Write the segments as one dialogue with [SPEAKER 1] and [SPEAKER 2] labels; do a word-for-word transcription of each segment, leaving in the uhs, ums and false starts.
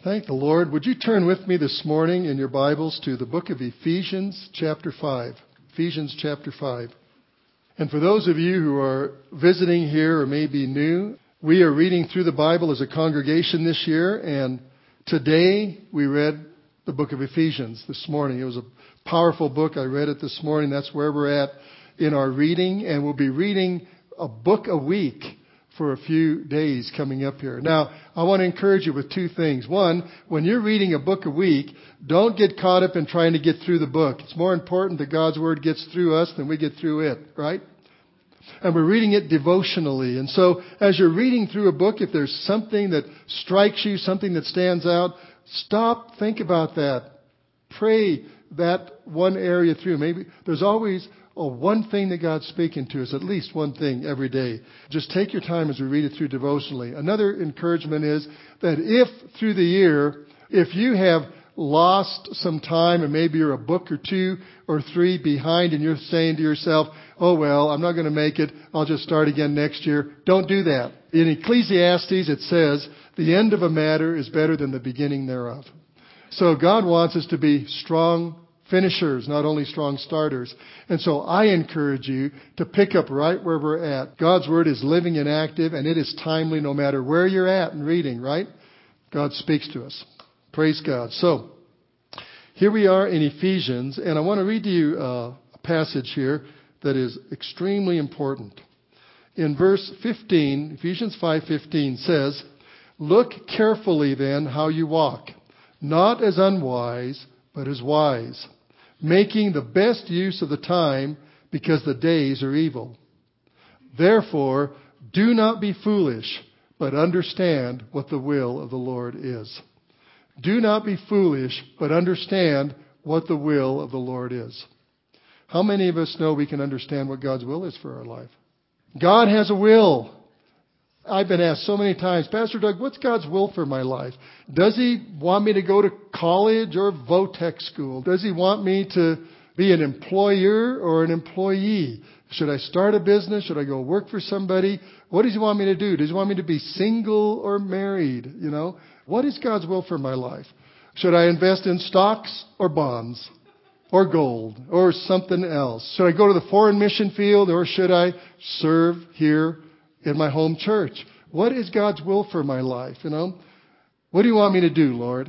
[SPEAKER 1] Thank the Lord. Would you turn with me this morning in your Bibles to the book of Ephesians chapter five. Ephesians chapter five. And for those of you who are visiting here or maybe new, we are reading through the Bible as a congregation this year. And today we read the book of Ephesians this morning. It was a powerful book. I read it this morning. That's where we're at in our reading. And we'll be reading a book a week for a few days coming up here. Now, I want to encourage you with two things. One, when you're reading a book a week, don't get caught up in trying to get through the book. It's more important that God's Word gets through us than we get through it, right? And we're reading it devotionally. And so, as you're reading through a book, if there's something that strikes you, something that stands out, stop, think about that. Pray that one area through. Maybe there's always Oh, one thing that God's speaking to us, at least one thing every day. Just take your time as we read it through devotionally. Another encouragement is that if through the year, if you have lost some time and maybe you're a book or two or three behind and you're saying to yourself, oh, well, I'm not going to make it. I'll just start again next year. Don't do that. In Ecclesiastes, it says, the end of a matter is better than the beginning thereof. So God wants us to be strong finishers, not only strong starters. And so I encourage you to pick up right where we're at. God's Word is living and active, and it is timely no matter where you're at in reading, right? God speaks to us. Praise God. So, here we are in Ephesians, and I want to read to you uh, a passage here that is extremely important. In verse fifteen, Ephesians five fifteen says, "Look carefully then how you walk, not as unwise, but as wise, making the best use of the time, because the days are evil. Therefore, do not be foolish, but understand what the will of the Lord is." Do not be foolish, but understand what the will of the Lord is. How many of us know we can understand what God's will is for our life? God has a will. I've been asked so many times, Pastor Doug, what's God's will for my life? Does He want me to go to college or Votech school? Does He want me to be an employer or an employee? Should I start a business? Should I go work for somebody? What does He want me to do? Does He want me to be single or married? You know, what is God's will for my life? Should I invest in stocks or bonds or gold or something else? Should I go to the foreign mission field or should I serve here in my home church? What is God's will for my life? You know, what do you want me to do, Lord,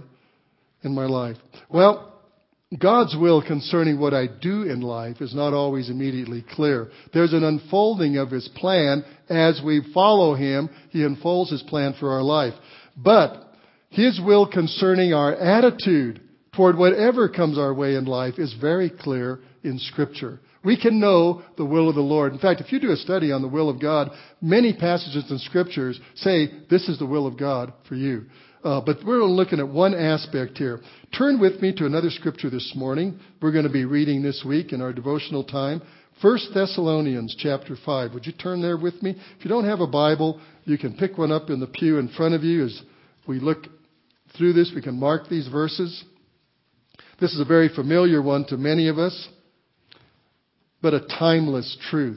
[SPEAKER 1] in my life? Well, God's will concerning what I do in life is not always immediately clear. There's an unfolding of His plan as we follow Him. He unfolds His plan for our life. But His will concerning our attitude toward whatever comes our way in life is very clear in Scripture. We can know the will of the Lord. In fact, if you do a study on the will of God, many passages in Scriptures say this is the will of God for you. Uh, but we're looking at one aspect here. Turn with me to another Scripture this morning. We're going to be reading this week in our devotional time. First Thessalonians chapter five. Would you turn there with me? If you don't have a Bible, you can pick one up in the pew in front of you. As we look through this, we can mark these verses. This is a very familiar one to many of us, but a timeless truth.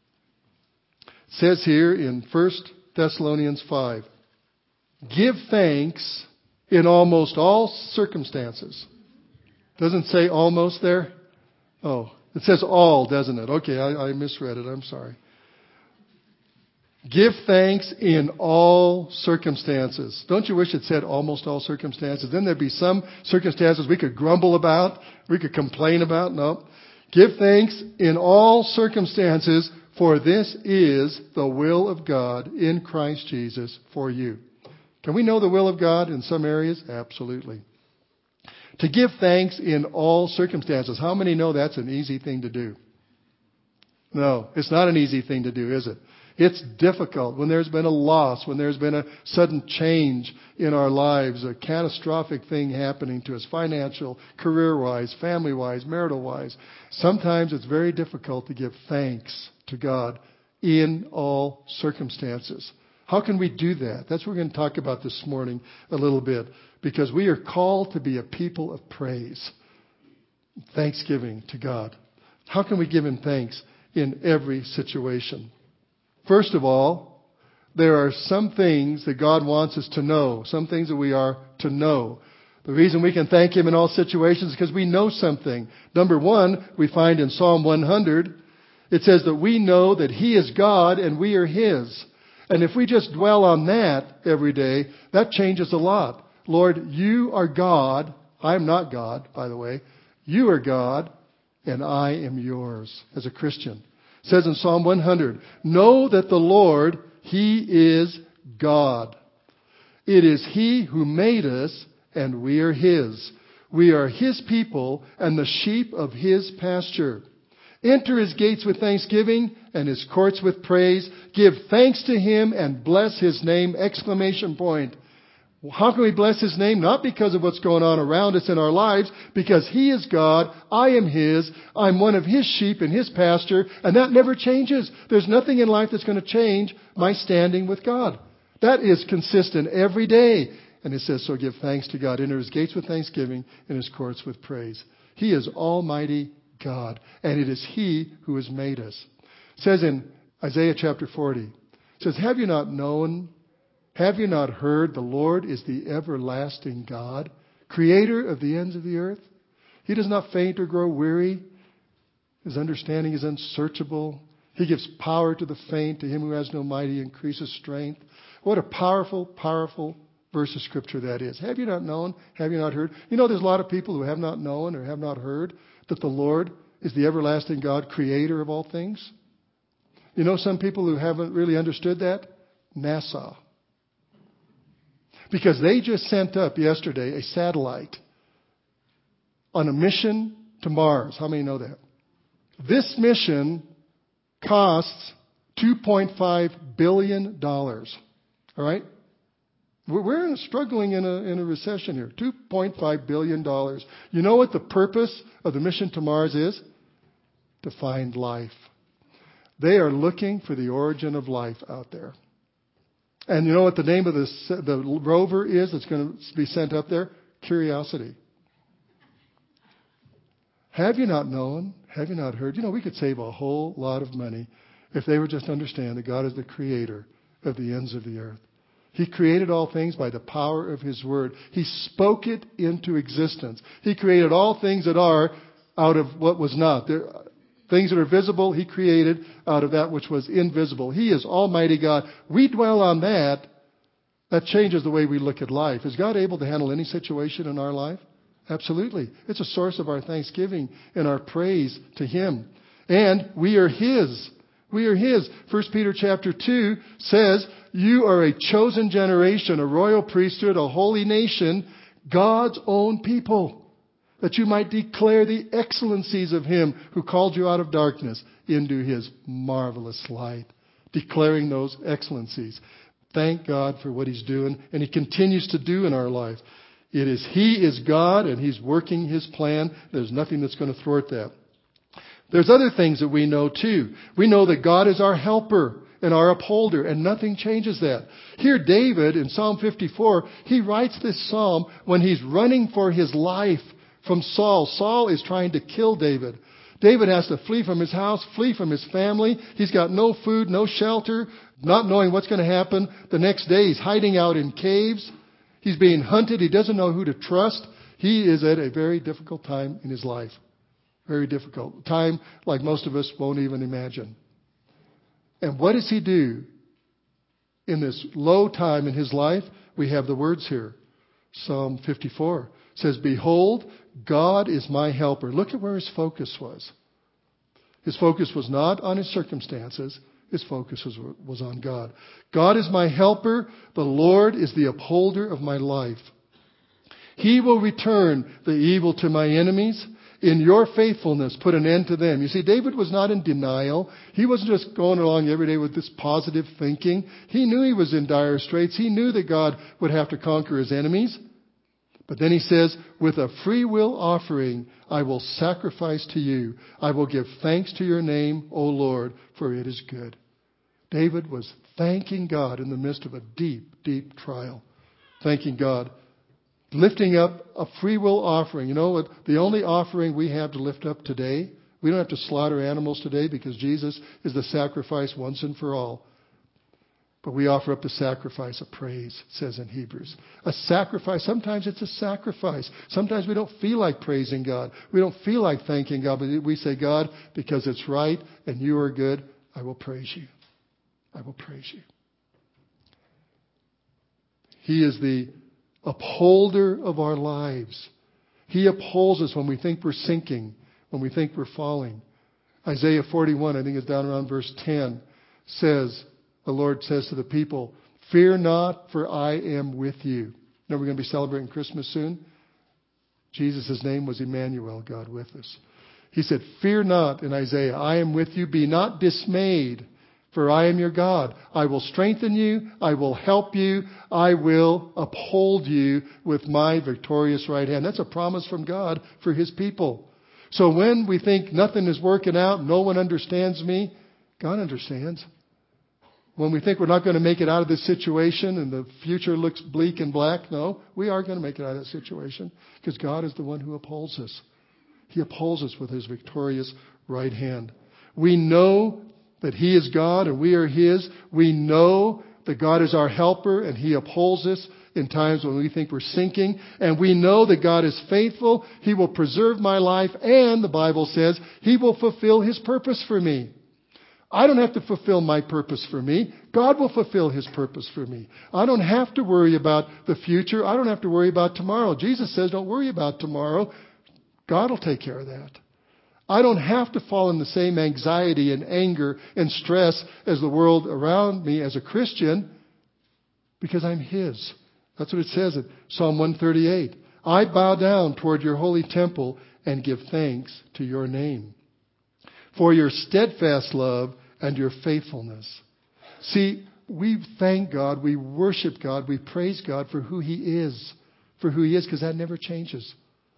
[SPEAKER 1] It says here in First Thessalonians five, "Give thanks in almost all circumstances." Doesn't say almost there? Oh, it says all, doesn't it? Okay, I, I misread it. I'm sorry. Give thanks in all circumstances. Don't you wish it said almost all circumstances? Then there'd be some circumstances we could grumble about, we could complain about. No. Give thanks in all circumstances, for this is the will of God in Christ Jesus for you. Can we know the will of God in some areas? Absolutely. To give thanks in all circumstances. How many know that's an easy thing to do? No, it's not an easy thing to do, is it? It's difficult when there's been a loss, when there's been a sudden change in our lives, a catastrophic thing happening to us, financial, career-wise, family-wise, marital-wise. Sometimes it's very difficult to give thanks to God in all circumstances. How can we do that? That's what we're going to talk about this morning a little bit, because we are called to be a people of praise, thanksgiving to God. How can we give Him thanks in every situation? First of all, there are some things that God wants us to know, some things that we are to know. The reason we can thank Him in all situations is because we know something. Number one, we find in Psalm one hundred, it says that we know that He is God and we are His. And if we just dwell on that every day, that changes a lot. Lord, you are God. I'm not God, by the way. You are God, and I am yours as a Christian. It says in Psalm one hundred, know that the Lord, He is God. It is He who made us, and we are His. We are His people and the sheep of His pasture. Enter His gates with thanksgiving and His courts with praise. Give thanks to Him and bless His name! Exclamation point. How can we bless His name? Not because of what's going on around us in our lives, because He is God, I am His, I'm one of His sheep in His pasture, and that never changes. There's nothing in life that's going to change my standing with God. That is consistent every day. And it says, so give thanks to God. Enter His gates with thanksgiving and His courts with praise. He is Almighty God, and it is He who has made us. It says in Isaiah chapter forty, it says, have you not known, have you not heard, the Lord is the everlasting God, creator of the ends of the earth? He does not faint or grow weary. His understanding is unsearchable. He gives power to the faint. To him who has no might, He increases strength. What a powerful, powerful verse of Scripture that is. Have you not known? Have you not heard? You know, there's a lot of people who have not known or have not heard that the Lord is the everlasting God, creator of all things. You know some people who haven't really understood that? NASA. Because they just sent up yesterday a satellite on a mission to Mars. How many know that? This mission costs two point five billion dollars. All right? We're in a, struggling in a, in a recession here. two point five billion dollars. You know what the purpose of the mission to Mars is? To find life. They are looking for the origin of life out there. And you know what the name of this, the rover is that's going to be sent up there? Curiosity. Have you not known? Have you not heard? You know, we could save a whole lot of money if they would just understand that God is the creator of the ends of the earth. He created all things by the power of His Word. He spoke it into existence. He created all things that are out of what was not. There, things that are visible, He created out of that which was invisible. He is Almighty God. We dwell on that. That changes the way we look at life. Is God able to handle any situation in our life? Absolutely. It's a source of our thanksgiving and our praise to Him. And we are His. We are His. First Peter chapter two says, you are a chosen generation, a royal priesthood, a holy nation, God's own people, that you might declare the excellencies of Him who called you out of darkness into His marvelous light. Declaring those excellencies. Thank God for what He's doing, and He continues to do in our life. It is He is God, and He's working His plan. There's nothing that's going to thwart that. There's other things that we know too. We know that God is our helper and our upholder, and nothing changes that. Here David in Psalm fifty-four, he writes this psalm when he's running for his life from Saul. Saul is trying to kill David. David has to flee from his house, flee from his family. He's got no food, no shelter, not knowing what's going to happen. The next day he's hiding out in caves. He's being hunted. He doesn't know who to trust. He is at a very difficult time in his life. Very difficult. Time like most of us won't even imagine. And what does he do in this low time in his life? We have the words here. Psalm fifty-four says, behold, God is my helper. Look at where his focus was. His focus was not on his circumstances. His focus was, was on God. God is my helper. The Lord is the upholder of my life. He will return the evil to my enemies. In your faithfulness, put an end to them. You see, David was not in denial. He wasn't just going along every day with this positive thinking. He knew he was in dire straits. He knew that God would have to conquer his enemies. But then he says, with a free will offering, I will sacrifice to you. I will give thanks to your name, O Lord, for it is good. David was thanking God in the midst of a deep, deep trial. Thanking God. Lifting up a free will offering. You know what? The only offering we have to lift up today, we don't have to slaughter animals today because Jesus is the sacrifice once and for all. But we offer up the sacrifice of praise, it says in Hebrews. A sacrifice. Sometimes it's a sacrifice. Sometimes we don't feel like praising God. We don't feel like thanking God. But we say, God, because it's right and you are good, I will praise you. I will praise you. He is the upholder of our lives. He upholds us when we think we're sinking, when we think we're falling. Isaiah forty-one, I think it's down around verse ten, says, the Lord says to the people, fear not, for I am with you. Now we're going to be celebrating Christmas soon. Jesus' name was Emmanuel, God with us. He said, fear not in Isaiah, I am with you. Be not dismayed, for I am your God. I will strengthen you. I will help you. I will uphold you with my victorious right hand. That's a promise from God for His people. So when we think nothing is working out, no one understands me, God understands. When we think we're not going to make it out of this situation and the future looks bleak and black, no, we are going to make it out of that situation because God is the one who upholds us. He upholds us with His victorious right hand. We know that He is God and we are His. We know that God is our helper and He upholds us in times when we think we're sinking. And we know that God is faithful. He will preserve my life, and the Bible says He will fulfill His purpose for me. I don't have to fulfill my purpose for me. God will fulfill His purpose for me. I don't have to worry about the future. I don't have to worry about tomorrow. Jesus says, don't worry about tomorrow. God will take care of that. I don't have to fall in the same anxiety and anger and stress as the world around me as a Christian because I'm His. That's what it says in Psalm one thirty-eight. I bow down toward your holy temple and give thanks to your name for your steadfast love and your faithfulness. See, we thank God, we worship God, we praise God for who He is, for who He is, because that never changes.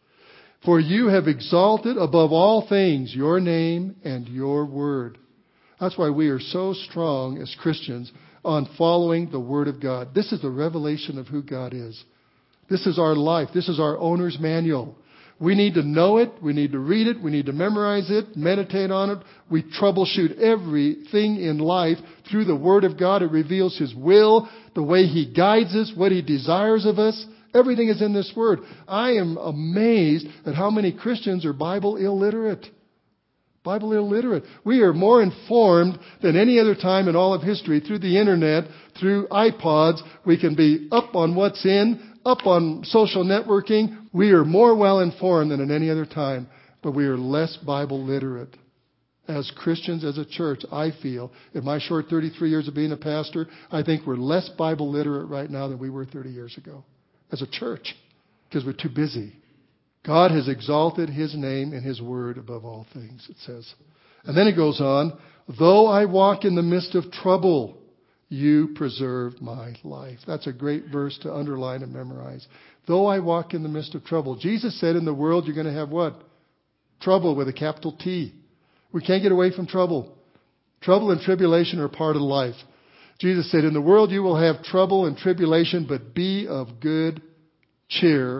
[SPEAKER 1] For you have exalted above all things your name and your word. That's why we are so strong as Christians on following the Word of God. This is the revelation of who God is. This is our life. This is our owner's manual. We need to know it. We need to read it. We need to memorize it, meditate on it. We troubleshoot everything in life through the Word of God. It reveals His will, the way He guides us, what He desires of us. Everything is in this Word. I am amazed at how many Christians are Bible illiterate. Bible illiterate. We are more informed than any other time in all of history through the internet, through iPods. We can be up on what's in, up on social networking. We are more well informed than at any other time, but we are less Bible literate. As Christians, as a church, I feel, in my short thirty-three years of being a pastor, I think we're less Bible literate right now than we were thirty years ago. As a church, because we're too busy. God has exalted His name and His word above all things, it says. And then it goes on, though I walk in the midst of trouble, you preserve my life. That's a great verse to underline and memorize. Though I walk in the midst of trouble. Jesus said in the world you're going to have what? Trouble with a capital T. We can't get away from trouble. Trouble and tribulation are part of life. Jesus said, in the world you will have trouble and tribulation, but be of good cheer.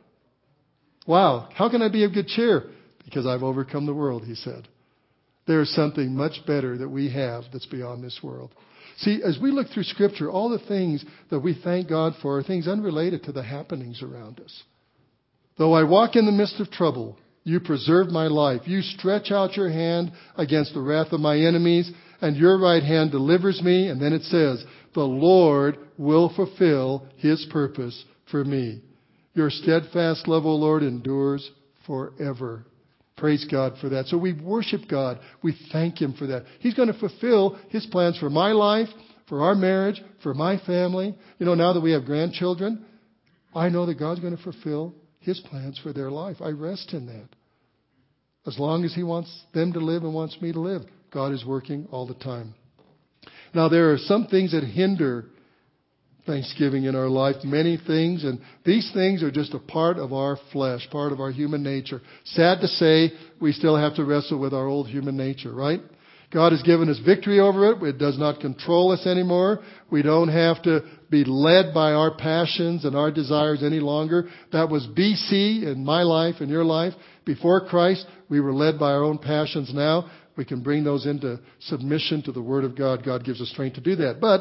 [SPEAKER 1] Wow, how can I be of good cheer? Because I've overcome the world, He said. There is something much better that we have that's beyond this world. See, as we look through Scripture, all the things that we thank God for are things unrelated to the happenings around us. Though I walk in the midst of trouble, you preserve my life. You stretch out your hand against the wrath of my enemies, and your right hand delivers me. And then it says, the Lord will fulfill His purpose for me. Your steadfast love, O Lord, endures forever. Praise God for that. So we worship God. We thank Him for that. He's going to fulfill His plans for my life, for our marriage, for my family. You know, now that we have grandchildren, I know that God's going to fulfill His plans for their life. I rest in that. As long as He wants them to live and wants me to live, God is working all the time. Now, there are some things that hinder Thanksgiving in our life, many things, and these things are just a part of our flesh, part of our human nature. Sad to say, we still have to wrestle with our old human nature, right? God has given us victory over it. It does not control us anymore. We don't have to be led by our passions and our desires any longer. That was B C in my life and your life. Before Christ, we were led by our own passions. Now we can bring those into submission to the Word of God. God gives us strength to do that. But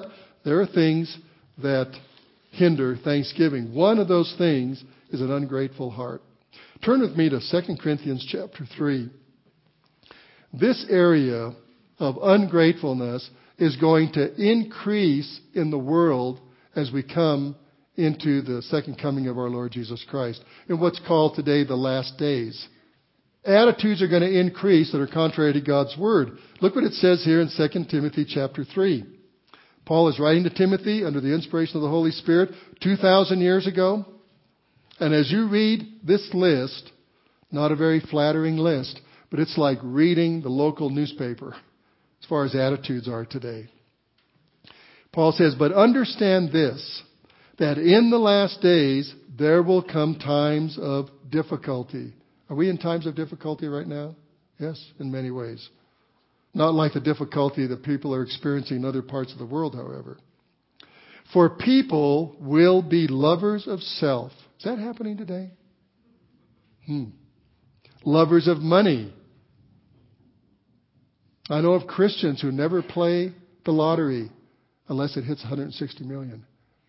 [SPEAKER 1] there are things that hinder thanksgiving. One of those things is an ungrateful heart. Turn with me to Second Corinthians chapter three. This area of ungratefulness is going to increase in the world as we come into the second coming of our Lord Jesus Christ, in what's called today the last days. Attitudes are going to increase that are contrary to God's Word. Look what it says here in Second Timothy chapter three. Paul is writing to Timothy under the inspiration of the Holy Spirit two thousand years ago. And as you read this list, not a very flattering list, but it's like reading the local newspaper as far as attitudes are today. Paul says, but understand this, that in the last days there will come times of difficulty. Are we in times of difficulty right now? Yes, in many ways. Not like the difficulty that people are experiencing in other parts of the world, however. For people will be lovers of self. Is that happening today? Hmm. Lovers of money. I know of Christians who never play the lottery unless it hits one hundred sixty million.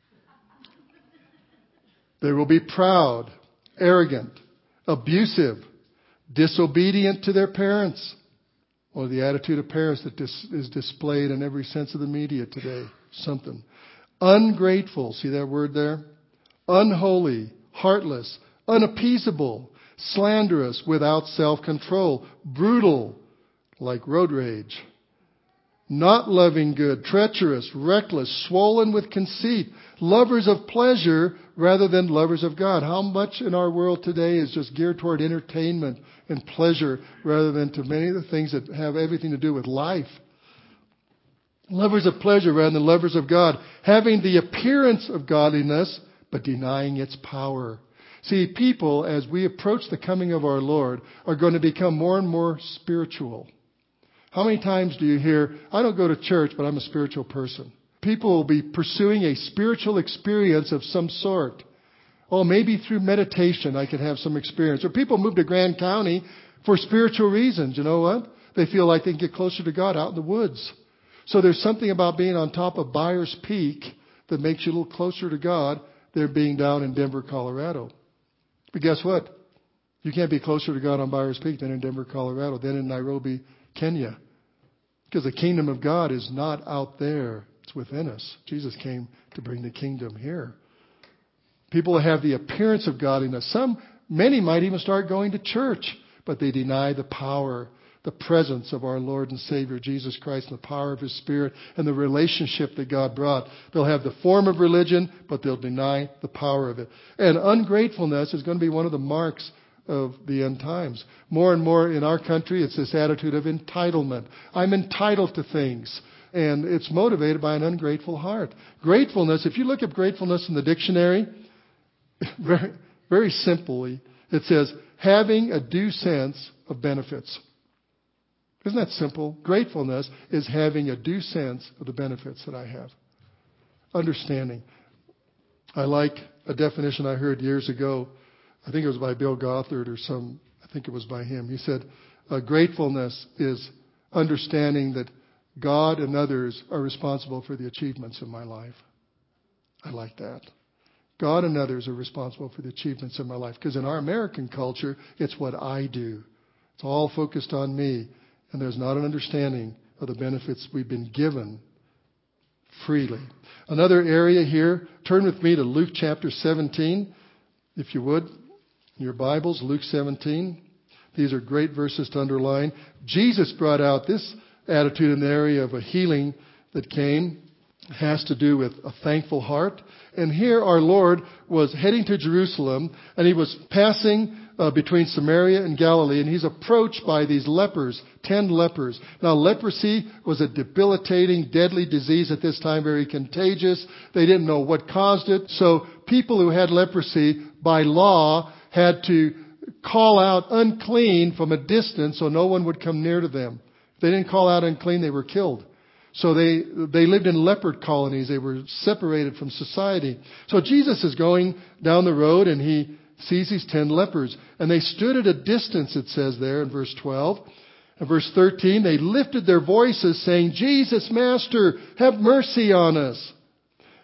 [SPEAKER 1] They will be proud, arrogant, abusive, disobedient to their parents. Or the attitude of parents that dis- is displayed in every sense of the media today. Something. Ungrateful, see that word there? Unholy, heartless, unappeasable, slanderous, without self-control, brutal, like road rage, not loving good, treacherous, reckless, swollen with conceit, lovers of pleasure rather than lovers of God. How much in our world today is just geared toward entertainment and pleasure rather than to many of the things that have everything to do with life? Lovers of pleasure rather than lovers of God, having the appearance of godliness but denying its power. See, people, as we approach the coming of our Lord, are going to become more and more spiritual. How many times do you hear, I don't go to church, but I'm a spiritual person? People will be pursuing a spiritual experience of some sort. Oh, maybe through meditation I could have some experience. Or people move to Grand County for spiritual reasons. You know what? They feel like they can get closer to God out in the woods. So there's something about being on top of Byers Peak that makes you a little closer to God than being down in Denver, Colorado. But guess what? You can't be closer to God on Byers Peak than in Denver, Colorado, than in Nairobi, Kenya. Because the kingdom of God is not out there. It's within us. Jesus came to bring the kingdom here. People have the appearance of godliness. Some, many might even start going to church, but they deny the power, the presence of our Lord and Savior Jesus Christ and the power of His Spirit and the relationship that God brought. They'll have the form of religion, but they'll deny the power of it. And ungratefulness is going to be one of the marks of the end times. More and more in our country, it's this attitude of entitlement. I'm entitled to things. And it's motivated by an ungrateful heart. Gratefulness, if you look at gratefulness in the dictionary, very, very simply, it says, having a due sense of benefits. Isn't that simple? Gratefulness is having a due sense of the benefits that I have. Understanding. I like a definition I heard years ago. I think it was by Bill Gothard or some, I think it was by him. He said, uh, gratefulness is understanding that God and others are responsible for the achievements of my life. I like that. God and others are responsible for the achievements of my life. Because in our American culture, it's what I do. It's all focused on me. And there's not an understanding of the benefits we've been given freely. Another area here, turn with me to Luke chapter seventeen, if you would. In your Bibles, Luke seventeen. These are great verses to underline. Jesus brought out this attitude in the area of a healing that came. It has to do with a thankful heart. And here our Lord was heading to Jerusalem, and He was passing uh, between Samaria and Galilee, and He's approached by these lepers, ten lepers. Now, leprosy was a debilitating, deadly disease at this time, very contagious. They didn't know what caused it. So people who had leprosy, by law, had to call out unclean from a distance so no one would come near to them. If they didn't call out unclean, they were killed. So they they lived in leopard colonies. They were separated from society. So Jesus is going down the road and He sees these ten lepers. And they stood at a distance, it says there in verse twelve. And verse thirteen, they lifted their voices saying, Jesus, Master, have mercy on us.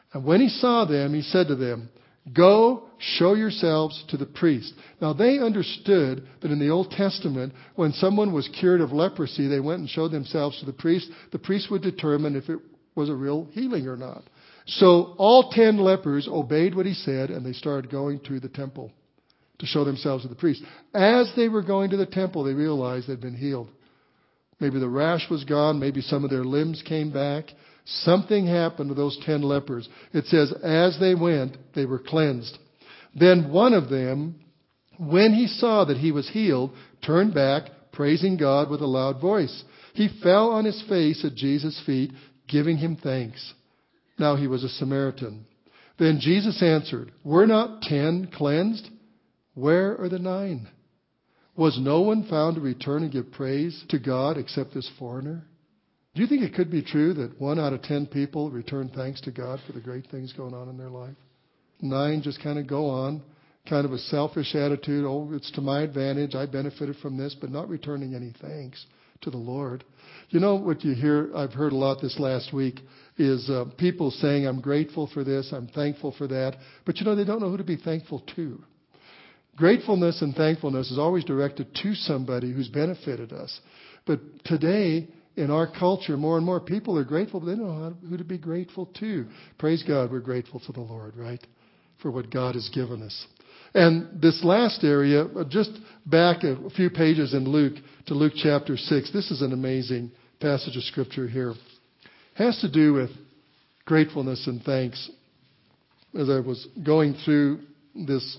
[SPEAKER 1] And when he saw them, he said to them, "Go, show yourselves to the priest." Now they understood that in the Old Testament, when someone was cured of leprosy, they went and showed themselves to the priest. The priest would determine if it was a real healing or not. So all ten lepers obeyed what he said, and they started going to the temple to show themselves to the priest. As they were going to the temple, they realized they'd been healed. Maybe the rash was gone. Maybe some of their limbs came back. Something happened to those ten lepers. It says, as they went, they were cleansed. Then one of them, when he saw that he was healed, turned back, praising God with a loud voice. He fell on his face at Jesus' feet, giving him thanks. Now he was a Samaritan. Then Jesus answered, "Were not ten cleansed? Where are the nine? Was no one found to return and give praise to God except this foreigner?" Do you think it could be true that one out of ten people return thanks to God for the great things going on in their life? Nine just kind of go on, kind of a selfish attitude. Oh, it's to my advantage. I benefited from this, but not returning any thanks to the Lord. You know what you hear, I've heard a lot this last week, is uh, people saying, "I'm grateful for this, I'm thankful for that." But you know, they don't know who to be thankful to. Gratefulness and thankfulness is always directed to somebody who's benefited us. But today, in our culture, more and more people are grateful, but they don't know how, who to be grateful to. Praise God, we're grateful to the Lord, right? For what God has given us. And this last area, just back a few pages in Luke, to Luke chapter six. This is an amazing passage of Scripture here. It has to do with gratefulness and thanks. As I was going through this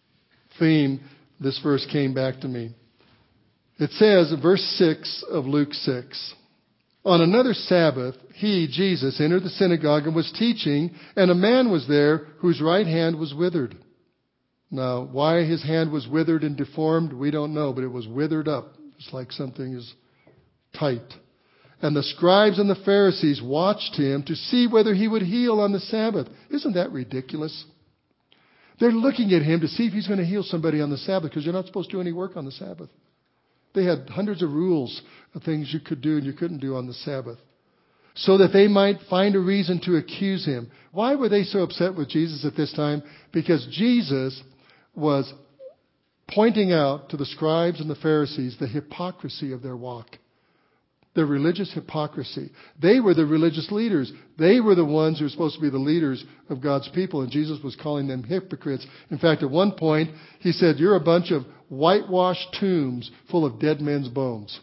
[SPEAKER 1] theme, this verse came back to me. It says, verse six of Luke six, "On another Sabbath, he, Jesus, entered the synagogue and was teaching, and a man was there whose right hand was withered." Now, why his hand was withered and deformed, we don't know, but it was withered up. It's like something is tight. "And the scribes and the Pharisees watched him to see whether he would heal on the Sabbath." Isn't that ridiculous? They're looking at him to see if he's going to heal somebody on the Sabbath, because you're not supposed to do any work on the Sabbath. They had hundreds of rules of things you could do and you couldn't do on the Sabbath, so that they might find a reason to accuse him. Why were they so upset with Jesus at this time? Because Jesus was pointing out to the scribes and the Pharisees the hypocrisy of their walk. Their religious hypocrisy. They were the religious leaders. They were the ones who were supposed to be the leaders of God's people, and Jesus was calling them hypocrites. In fact, at one point, he said, "You're a bunch of whitewashed tombs full of dead men's bones."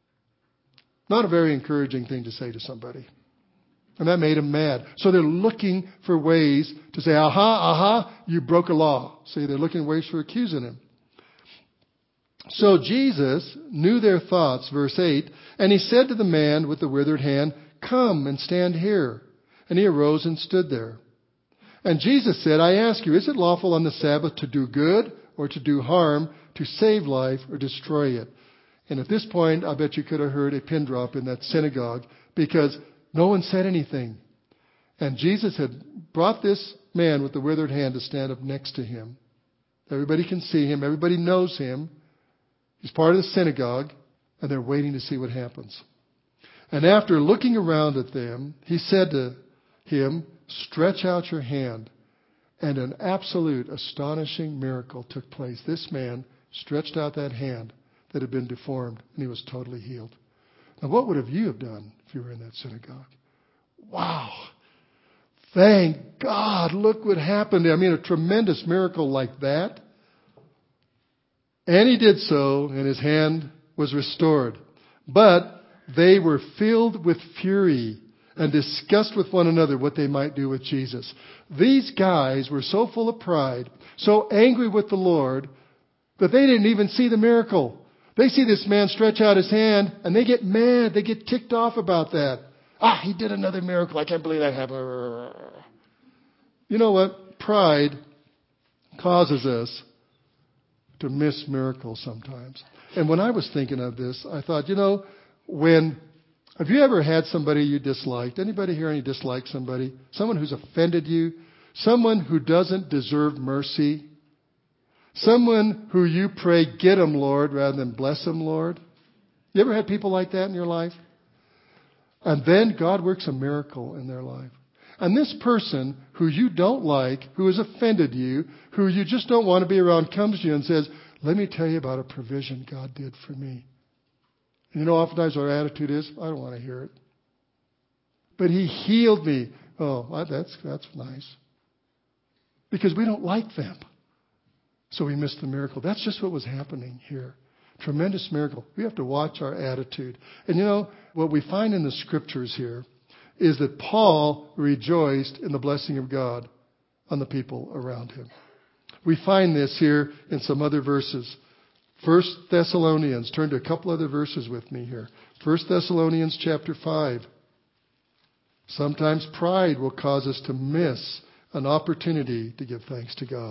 [SPEAKER 1] Not a very encouraging thing to say to somebody. And that made him mad. So they're looking for ways to say, aha, aha, you broke a law. See, they're looking for ways for accusing him. So Jesus knew their thoughts, verse eight, and he said to the man with the withered hand, "Come and stand here." And he arose and stood there. And Jesus said, "I ask you, is it lawful on the Sabbath to do good or to do harm, to save life or destroy it?" And at this point, I bet you could have heard a pin drop in that synagogue, because no one said anything. And Jesus had brought this man with the withered hand to stand up next to him. Everybody can see him. Everybody knows him. He's part of the synagogue, and they're waiting to see what happens. And after looking around at them, he said to him, "Stretch out your hand." And an absolute astonishing miracle took place. This man stretched out that hand that had been deformed, and he was totally healed. Now, what would have you have done if you were in that synagogue? Wow. Thank God. Look what happened. I mean, a tremendous miracle like that. And he did so, and his hand was restored. But they were filled with fury and discussed with one another what they might do with Jesus. These guys were so full of pride, so angry with the Lord, that they didn't even see the miracle. They see this man stretch out his hand, and they get mad. They get ticked off about that. Ah, he did another miracle. I can't believe that happened. You know what? Pride causes us to miss miracles sometimes. And when I was thinking of this, I thought, you know, when, have you ever had somebody you disliked? Anybody here any dislike somebody? Someone who's offended you? Someone who doesn't deserve mercy? Someone who you pray, "Get them, Lord," rather than "Bless them, Lord"? You ever had people like that in your life? And then God works a miracle in their life. And this person who you don't like, who has offended you, who you just don't want to be around, comes to you and says, let me tell you about a provision God did for me. And you know, oftentimes our attitude is, I don't want to hear it. But He healed me. Oh, that's, that's nice. Because we don't like them. So we miss the miracle. That's just what was happening here. Tremendous miracle. We have to watch our attitude. And you know, what we find in the Scriptures here is that Paul rejoiced in the blessing of God on the people around him. We find this here in some other verses. First Thessalonians. Turn to a couple other verses with me here. First Thessalonians chapter five. Sometimes pride will cause us to miss an opportunity to give thanks to God.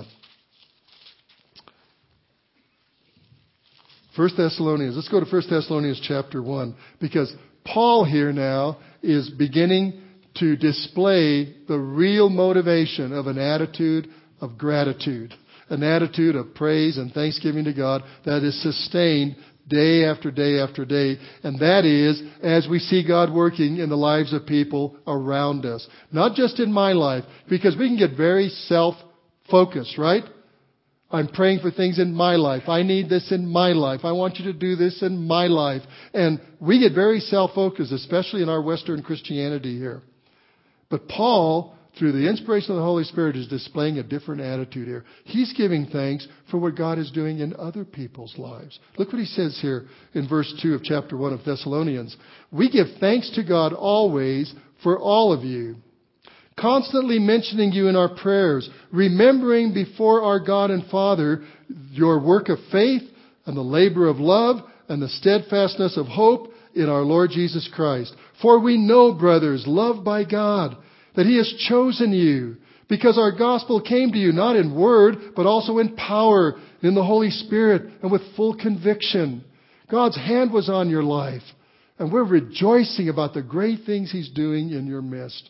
[SPEAKER 1] First Thessalonians. Let's go to First Thessalonians chapter one. Because Paul here now is beginning to display the real motivation of an attitude of gratitude. An attitude of praise and thanksgiving to God that is sustained day after day after day. And that is as we see God working in the lives of people around us. Not just in my life, because we can get very self-focused, right? I'm praying for things in my life. I need this in my life. I want you to do this in my life. And we get very self-focused, especially in our Western Christianity here. But Paul, through the inspiration of the Holy Spirit, is displaying a different attitude here. He's giving thanks for what God is doing in other people's lives. Look what he says here in verse two of chapter one of Thessalonians. We give thanks to God always for all of you, constantly mentioning you in our prayers, remembering before our God and Father your work of faith and the labor of love and the steadfastness of hope in our Lord Jesus Christ. For we know, brothers, loved by God, that He has chosen you, because our gospel came to you not in word, but also in power, in the Holy Spirit, and with full conviction. God's hand was on your life, and we're rejoicing about the great things He's doing in your midst.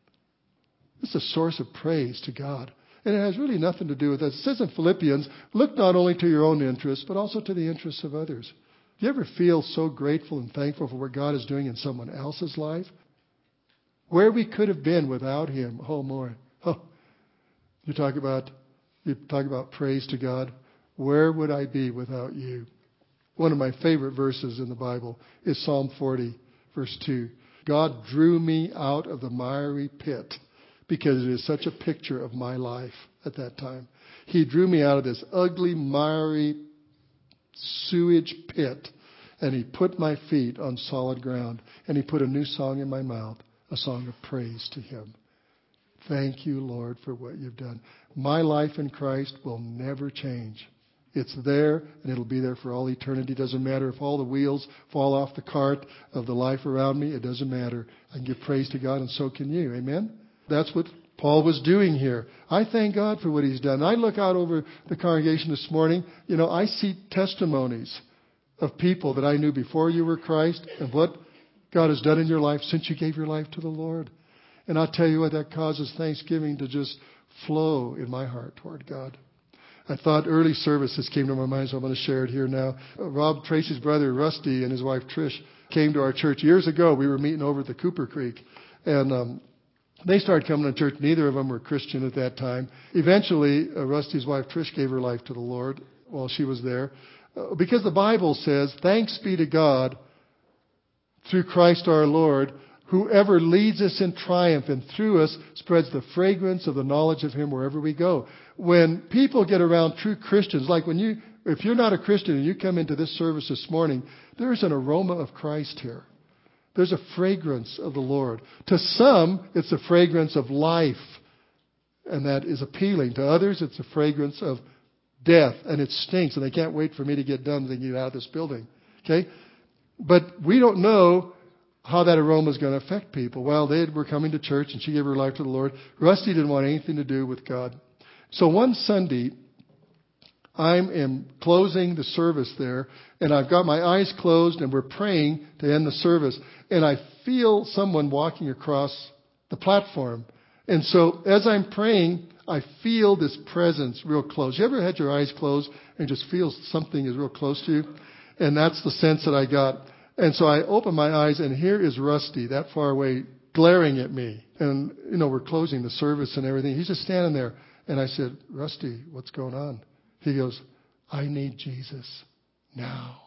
[SPEAKER 1] It's a source of praise to God. And it has really nothing to do with us. It says in Philippians, look not only to your own interests, but also to the interests of others. Do you ever feel so grateful and thankful for what God is doing in someone else's life? Where we could have been without Him. Oh, more. Oh, you talk about, you talk about praise to God. Where would I be without you? One of my favorite verses in the Bible is Psalm forty, verse two. God drew me out of the miry pit, because it is such a picture of my life at that time. He drew me out of this ugly, miry, sewage pit, and He put my feet on solid ground, and He put a new song in my mouth, a song of praise to Him. Thank you, Lord, for what you've done. My life in Christ will never change. It's there, and it'll be there for all eternity. It doesn't matter if all the wheels fall off the cart of the life around me. It doesn't matter. I can give praise to God, and so can you. Amen? That's what Paul was doing here. I thank God for what He's done. I look out over the congregation this morning. You know, I see testimonies of people that I knew before you were Christ and what God has done in your life since you gave your life to the Lord. And I'll tell you what, that causes thanksgiving to just flow in my heart toward God. I thought early services came to my mind, so I'm going to share it here now. Rob Tracy's brother, Rusty, and his wife, Trish, came to our church years ago. We were meeting over at the Cooper Creek. And um, they started coming to church. Neither of them were Christian at that time. Eventually, uh, Rusty's wife, Trish, gave her life to the Lord while she was there. Uh, because the Bible says, thanks be to God through Christ our Lord, whoever leads us in triumph and through us spreads the fragrance of the knowledge of Him wherever we go. When people get around true Christians, like when you, if you're not a Christian and you come into this service this morning, there's an aroma of Christ here. There's a fragrance of the Lord. To some, it's a fragrance of life, and that is appealing. To others, it's a fragrance of death, and it stinks, and they can't wait for me to get done and get out of this building. Okay? But we don't know how that aroma is going to affect people. Well, they were coming to church, and she gave her life to the Lord. Rusty didn't want anything to do with God. So one Sunday, I am closing the service there, and I've got my eyes closed, and we're praying to end the service. And I feel someone walking across the platform. And so as I'm praying, I feel this presence real close. You ever had your eyes closed and just feel something is real close to you? And that's the sense that I got. And so I open my eyes, and here is Rusty, that far away, glaring at me. And, you know, we're closing the service and everything. He's just standing there. And I said, Rusty, what's going on? He goes, I need Jesus now.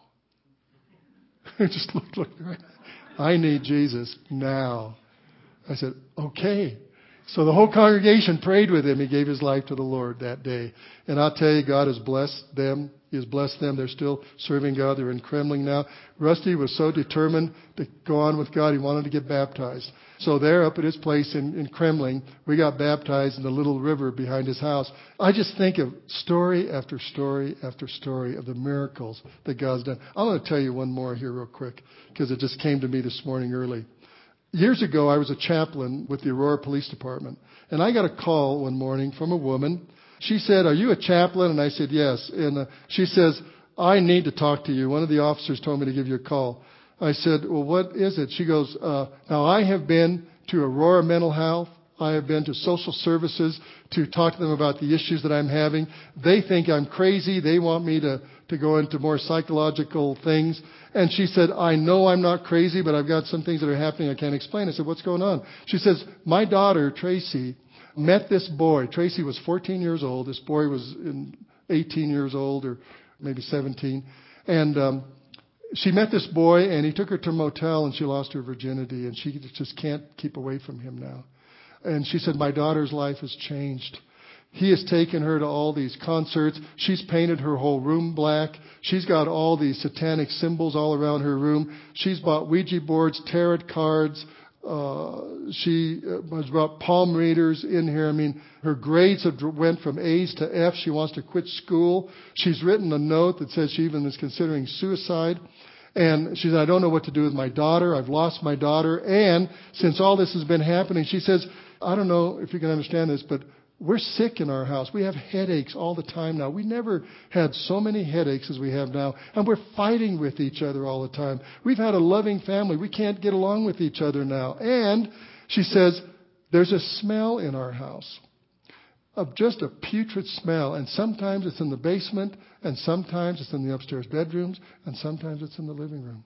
[SPEAKER 1] I just looked, looked right. I need Jesus now. I said, okay. So the whole congregation prayed with him. He gave his life to the Lord that day. And I'll tell you, God has blessed them. He has blessed them. They're still serving God. They're in Kremling now. Rusty was so determined to go on with God, he wanted to get baptized. So there up at his place in, in Kremling, we got baptized in the little river behind his house. I just think of story after story after story of the miracles that God's done. I want to tell you one more here real quick because it just came to me this morning early. Years ago, I was a chaplain with the Aurora Police Department, and I got a call one morning from a woman. She said, are you a chaplain? And I said, yes. And uh, she says, I need to talk to you. One of the officers told me to give you a call. I said, well, what is it? She goes, uh, now I have been to Aurora Mental Health. I have been to social services to talk to them about the issues that I'm having. They think I'm crazy. They want me to, to go into more psychological things. And she said, I know I'm not crazy, but I've got some things that are happening I can't explain. I said, what's going on? She says, my daughter, Tracy, met this boy. Tracy was fourteen years old. This boy was in eighteen years old or maybe seventeen. And um, she met this boy, and he took her to a motel, and she lost her virginity, and she just can't keep away from him now. And she said, my daughter's life has changed. He has taken her to all these concerts. She's painted her whole room black. She's got all these satanic symbols all around her room. She's bought Ouija boards, tarot cards. Uh, she has brought palm readers in here. I mean, her grades have went from A's to F. She wants to quit school. She's written a note that says she even is considering suicide. And she said, I don't know what to do with my daughter. I've lost my daughter. And since all this has been happening, she says, I don't know if you can understand this, but we're sick in our house. We have headaches all the time now. We never had so many headaches as we have now. And we're fighting with each other all the time. We've had a loving family. We can't get along with each other now. And she says, there's a smell in our house of just a putrid smell. And sometimes it's in the basement, and sometimes it's in the upstairs bedrooms, and sometimes it's in the living room.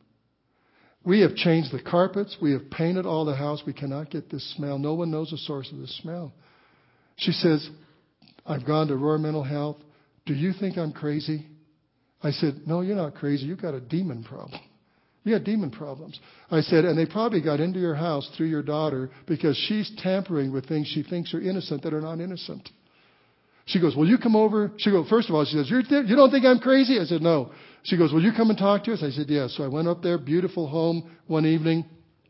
[SPEAKER 1] We have changed the carpets. We have painted all the house. We cannot get this smell. No one knows the source of this smell. She says, I've gone to Aurora Mental Health. Do you think I'm crazy? I said, no, you're not crazy. You've got a demon problem. You got demon problems. I said, and they probably got into your house through your daughter because she's tampering with things she thinks are innocent that are not innocent. She goes, will you come over? She goes, first of all, she says, You're th- you don't think I'm crazy? I said, no. She goes, will you come and talk to us? I said, yes. So I went up there, beautiful home one evening,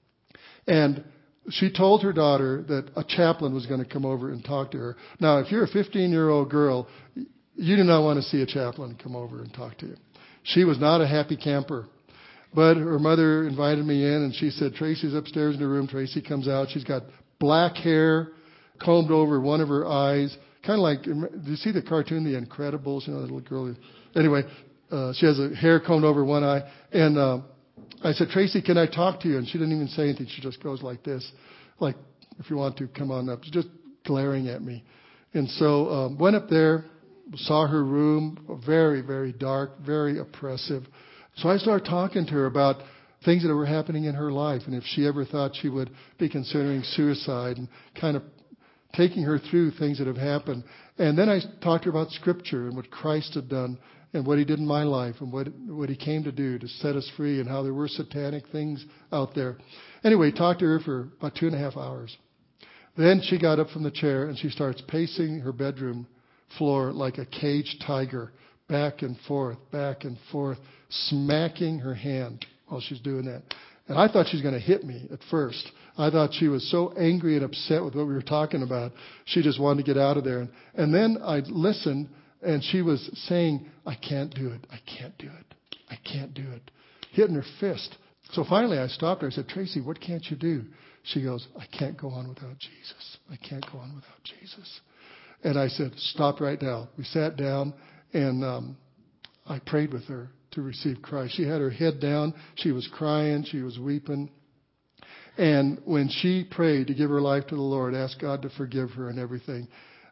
[SPEAKER 1] and she told her daughter that a chaplain was going to come over and talk to her. Now, if you're a fifteen-year-old girl, you do not want to see a chaplain come over and talk to you. She was not a happy camper. But her mother invited me in, and she said, Tracy's upstairs in her room. Tracy comes out. She's got black hair, combed over one of her eyes. Kind of like, do you see the cartoon, The Incredibles? You know, that little girl. Anyway, uh, she has a hair combed over one eye. And uh, I said, Tracy, can I talk to you? And she didn't even say anything. She just goes like this. Like, if you want to, come on up. She's just glaring at me. And so um, went up there, saw her room, very, very dark, very oppressive. So I started talking to her about things that were happening in her life, and if she ever thought she would be considering suicide, and kind of taking her through things that have happened. And then I talked to her about Scripture and what Christ had done and what He did in my life and what what He came to do to set us free and how there were satanic things out there. Anyway, talked to her for about two and a half hours. Then she got up from the chair and she starts pacing her bedroom floor like a caged tiger, back and forth, back and forth, smacking her hand while she's doing that. And I thought she was going to hit me at first. I thought she was so angry and upset with what we were talking about. She just wanted to get out of there. And, and then I listened, and she was saying, I can't do it. I can't do it. I can't do it. Hitting her fist. So finally I stopped her. I said, Tracy, what can't you do? She goes, I can't go on without Jesus. I can't go on without Jesus. And I said, stop right now. We sat down, and um, I prayed with her to receive Christ. She had her head down. She was crying. She was weeping. And when she prayed to give her life to the Lord, asked God to forgive her and everything,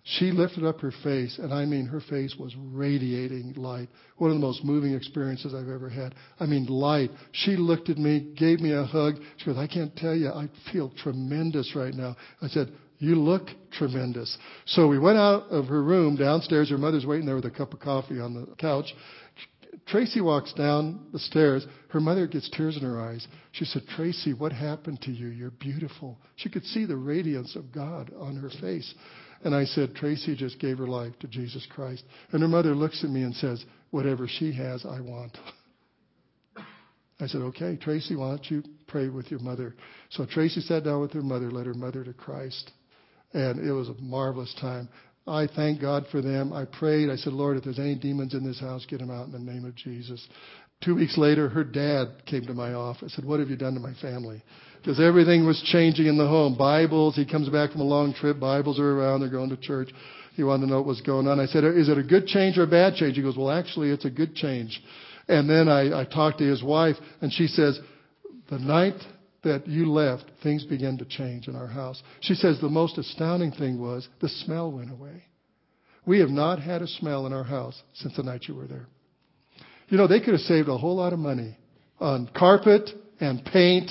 [SPEAKER 1] She lifted up her face, and I mean, her face was radiating light. One of the most moving experiences I've ever had. I mean, light. She looked at me, gave me a hug. She goes, I can't tell you, I feel tremendous right now. I said, you look tremendous. So we went out of her room downstairs. Her mother's waiting there with a cup of coffee on the couch. Tracy walks down the stairs. Her mother gets tears in her eyes. She said, Tracy, what happened to you? You're beautiful. She could see the radiance of God on her face. And I said, Tracy just gave her life to Jesus Christ. And her mother looks at me and says, whatever she has, I want. I said, okay, Tracy, why don't you pray with your mother? So Tracy sat down with her mother, led her mother to Christ. And it was a marvelous time. I thank God for them. I prayed. I said, Lord, if there's any demons in this house, get them out in the name of Jesus. Two weeks later, her dad came to my office and said, what have you done to my family? Because everything was changing in the home. Bibles, he comes back from a long trip. Bibles are around. They're going to church. He wanted to know what was going on. I said, is it a good change or a bad change? He goes, well, actually, it's a good change. And then I, I talked to his wife, and she says, the night that you left, things began to change in our house. She says the most astounding thing was the smell went away. We have not had a smell in our house since the night you were there. You know, they could have saved a whole lot of money on carpet and paint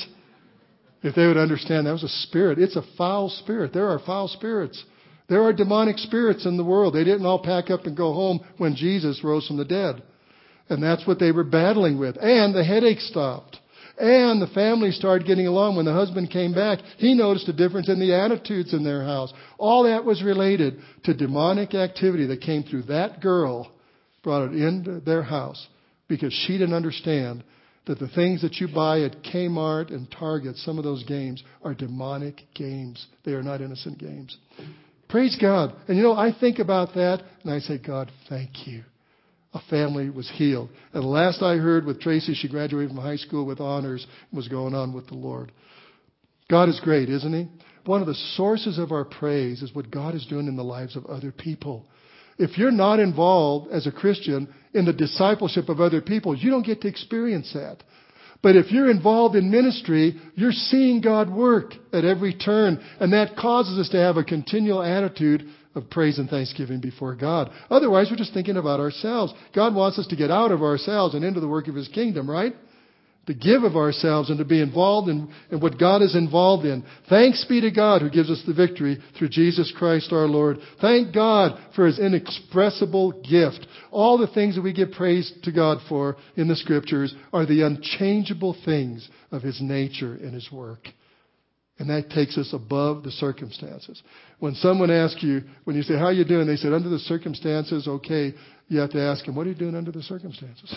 [SPEAKER 1] if they would understand that was a spirit. It's a foul spirit. There are foul spirits. There are demonic spirits in the world. They didn't all pack up and go home when Jesus rose from the dead. And that's what they were battling with. And the headache stopped. And the family started getting along. When the husband came back, he noticed a difference in the attitudes in their house. All that was related to demonic activity that came through that girl, brought it into their house because she didn't understand that the things that you buy at Kmart and Target, some of those games, are demonic games. They are not innocent games. Praise God. And you know, I think about that and I say, God, thank you. A family was healed. And the last I heard with Tracy, she graduated from high school with honors and was going on with the Lord. God is great, isn't He? One of the sources of our praise is what God is doing in the lives of other people. If you're not involved as a Christian in the discipleship of other people, you don't get to experience that. But if you're involved in ministry, you're seeing God work at every turn. And that causes us to have a continual attitude of praise and thanksgiving before God. Otherwise, we're just thinking about ourselves. God wants us to get out of ourselves and into the work of His kingdom, right? To give of ourselves and to be involved in, in what God is involved in. Thanks be to God who gives us the victory through Jesus Christ our Lord. Thank God for His inexpressible gift. All the things that we give praise to God for in the Scriptures are the unchangeable things of His nature and His work. And that takes us above the circumstances. When someone asks you, when you say, how are you doing? They said, under the circumstances, okay. You have to ask them, what are you doing under the circumstances?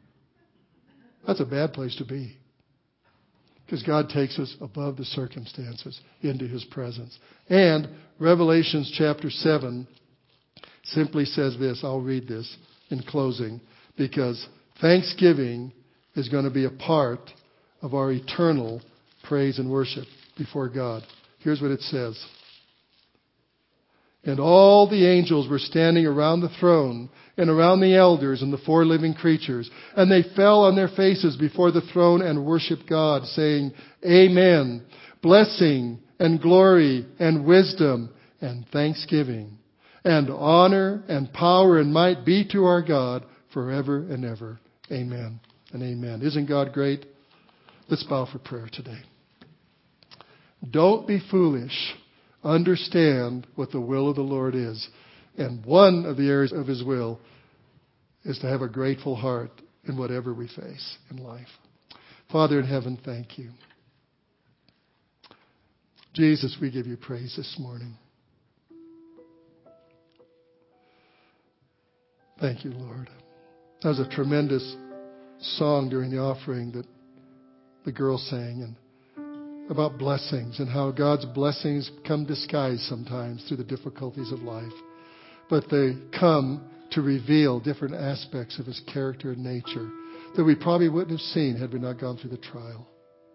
[SPEAKER 1] That's a bad place to be. Because God takes us above the circumstances into His presence. And Revelations chapter seven simply says this. I'll read this in closing. Because thanksgiving is going to be a part of our eternal praise and worship before God. Here's what it says. And all the angels were standing around the throne and around the elders and the four living creatures. And they fell on their faces before the throne and worshiped God, saying, Amen. Blessing and glory and wisdom and thanksgiving and honor and power and might be to our God forever and ever. Amen and amen. Isn't God great? Let's bow for prayer today. Don't be foolish. Understand what the will of the Lord is. And one of the areas of His will is to have a grateful heart in whatever we face in life. Father in heaven, thank you. Jesus, we give you praise this morning. Thank you, Lord. That was a tremendous song during the offering that the girl sang, and about blessings and how God's blessings come disguised sometimes through the difficulties of life. But they come to reveal different aspects of His character and nature that we probably wouldn't have seen had we not gone through the trial.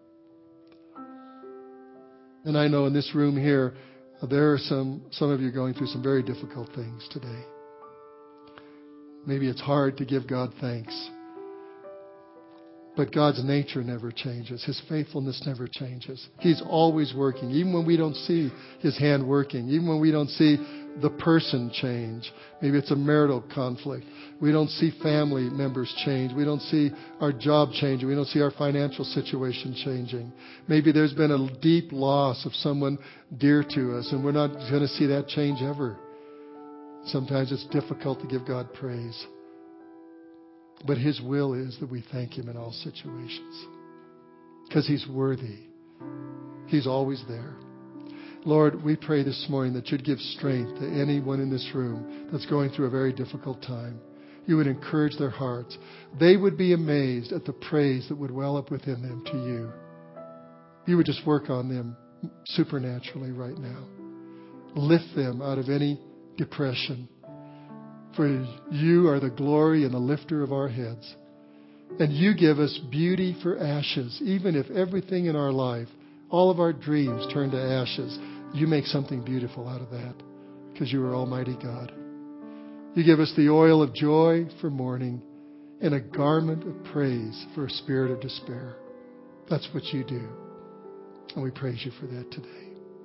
[SPEAKER 1] And I know in this room here, there are some, some of you going through some very difficult things today. Maybe it's hard to give God thanks. But God's nature never changes. His faithfulness never changes. He's always working. Even when we don't see His hand working. Even when we don't see the person change. Maybe it's a marital conflict. We don't see family members change. We don't see our job changing. We don't see our financial situation changing. Maybe there's been a deep loss of someone dear to us, and we're not going to see that change ever. Sometimes it's difficult to give God praise. But His will is that we thank Him in all situations. Because He's worthy. He's always there. Lord, we pray this morning that You'd give strength to anyone in this room that's going through a very difficult time. You would encourage their hearts. They would be amazed at the praise that would well up within them to You. You would just work on them supernaturally right now. Lift them out of any depression. For You are the glory and the lifter of our heads. And You give us beauty for ashes. Even if everything in our life, all of our dreams turn to ashes, You make something beautiful out of that. Because You are Almighty God. You give us the oil of joy for mourning and a garment of praise for a spirit of despair. That's what You do. And we praise You for that today.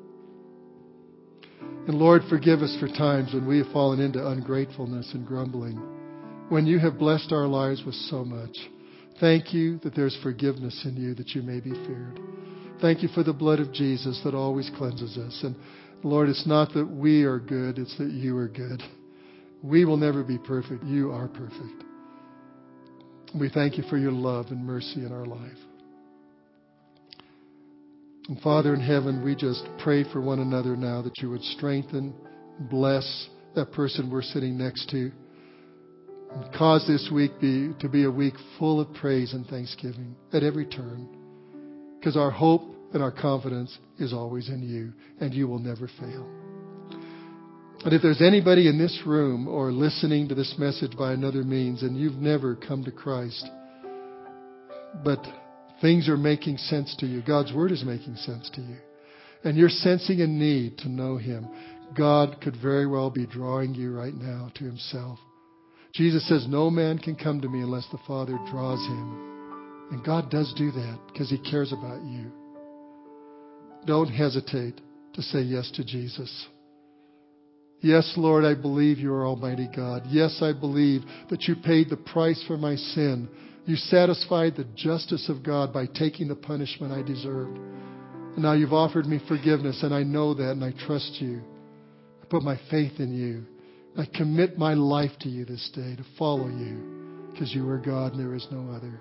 [SPEAKER 1] And Lord, forgive us for times when we have fallen into ungratefulness and grumbling. When You have blessed our lives with so much. Thank You that there's forgiveness in You, that You may be feared. Thank You for the blood of Jesus that always cleanses us. And Lord, it's not that we are good, it's that You are good. We will never be perfect. You are perfect. We thank You for Your love and mercy in our life. And Father in heaven, we just pray for one another now that You would strengthen, bless that person we're sitting next to. And cause this week be, to be a week full of praise and thanksgiving at every turn. Because our hope and our confidence is always in You, and You will never fail. And if there's anybody in this room or listening to this message by another means and you've never come to Christ, but things are making sense to you, God's Word is making sense to you, and you're sensing a need to know Him, God could very well be drawing you right now to Himself. Jesus says, no man can come to Me unless the Father draws him. And God does do that because He cares about you. Don't hesitate to say yes to Jesus. Yes, Lord, I believe You are Almighty God. Yes, I believe that You paid the price for my sin. You satisfied the justice of God by taking the punishment I deserved. And now You've offered me forgiveness, and I know that, and I trust You. I put my faith in You. I commit my life to You this day to follow You, because You are God and there is no other.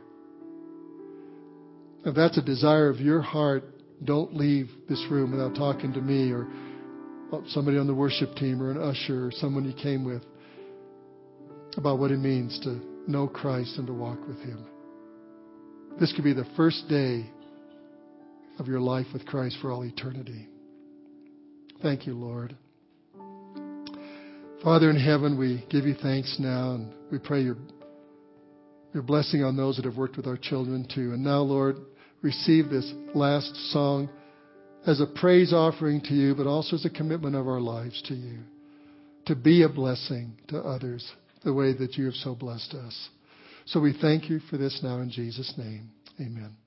[SPEAKER 1] If that's a desire of your heart, don't leave this room without talking to me or somebody on the worship team or an usher or someone you came with about what it means to know Christ and to walk with Him. This could be the first day of your life with Christ for all eternity. Thank You, Lord. Father in heaven, we give You thanks now, and we pray Your, your blessing on those that have worked with our children too. And now, Lord, receive this last song as a praise offering to You, but also as a commitment of our lives to You, to be a blessing to others the way that You have so blessed us. So we thank You for this now in Jesus' name. Amen.